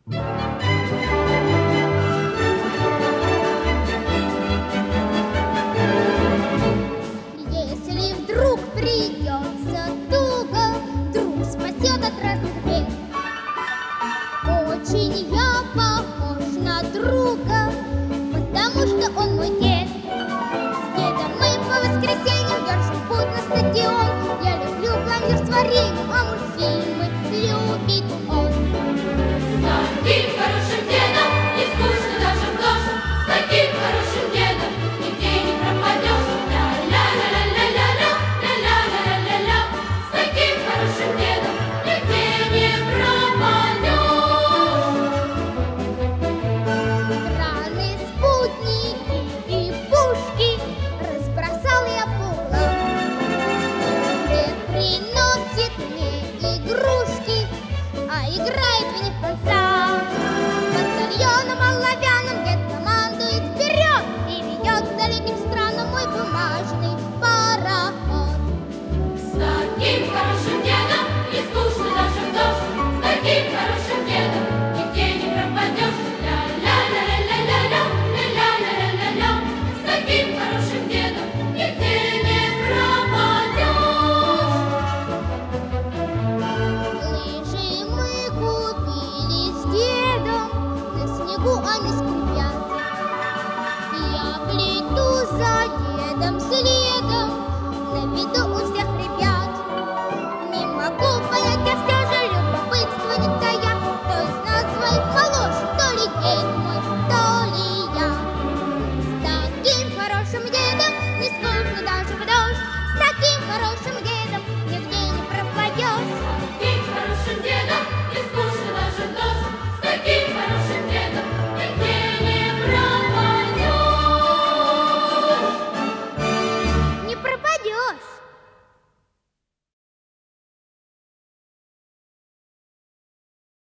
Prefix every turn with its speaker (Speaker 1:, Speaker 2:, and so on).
Speaker 1: Если вдруг придется туго, друг спасет от разных бед. Очень я похож на друга, потому что он мой дед. С дедом мы по воскресеньям держим путь на стадион. Я люблю пломбир с вареньем, а мультфильмы любит он.
Speaker 2: С таким хорошим дедом не скучно даже в дождь. С таким хорошим дедом нигде не пропадешь. Ля-ля-ля-ля-ля-ля, ля-ля-ля-ля-ля. С таким хорошим дедом нигде не пропадешь.
Speaker 1: Экраны, спутники и пушки разбросал я по углам. Дед приносит мне игрушки, а играет в них он сам. Батальоном оловянным дед командует вперед и ведет к далеким странам мой бумажный пароход.
Speaker 2: С таким хорошим дедом не скучно даже в дождь. С таким хорошим дедом нигде не пропадешь. Ля-ля-ля-ля-ля-ля, ля-ля-ля-ля-ля. С таким хорошим дедом нигде не пропадешь.
Speaker 1: Лыжи мы купили с дедом, на снегу они скользят.